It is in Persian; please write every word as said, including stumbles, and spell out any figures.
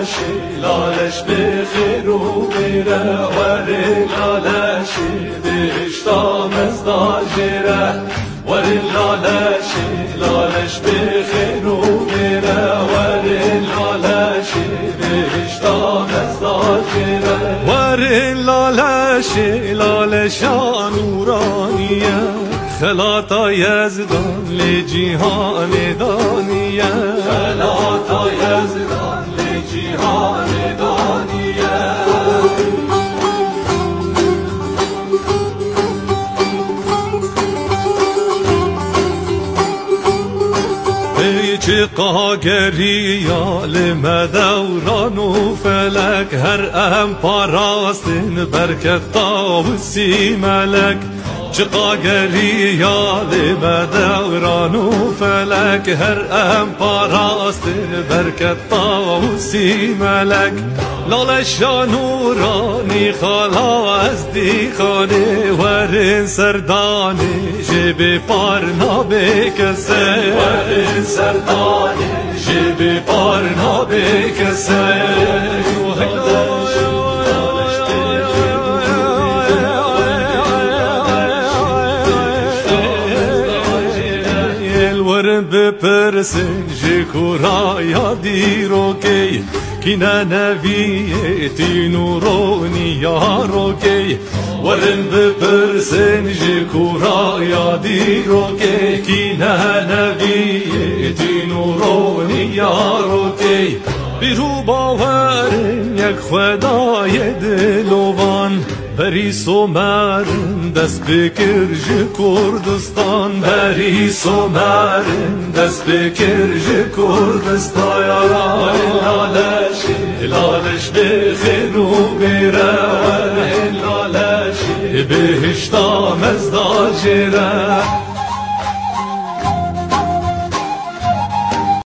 لالشی لالش بخیر و بیره وری لالشی بهشتا مزداجره وری لالشی لالش بخیر و بیره وری لالشی بهشتا مزداجره وری لالشی لالشا نورانیه خلاطا یزدان لجیهان دانیه خلاطا یزدان لجیهان دانیه ای چه قاگری عالم دوران و فلک هر ام پاراستن برکت طاوسی ملک چه قاگری عالم دوران و فلک هر ام پاراستن برکت طاوسی ملک لالشا نورانی خالا از دی خانه ورن سردانه جب پارنا بکسه ورن سردانه جب پارنا بکسه الورن بپرسن جکورا یادی رو که کنا نبیتی نورونی یارو که ورن بپرسن جکورا یادی رو که کنا نبیتی نورونی یارو که بیرو باورن یک خدای دلوان بری سومرن دست بکر ج کردستان بری سومرن دست بکر ج کردستان لالش لالش بخیر و بیره لالش بهشتا مزداجره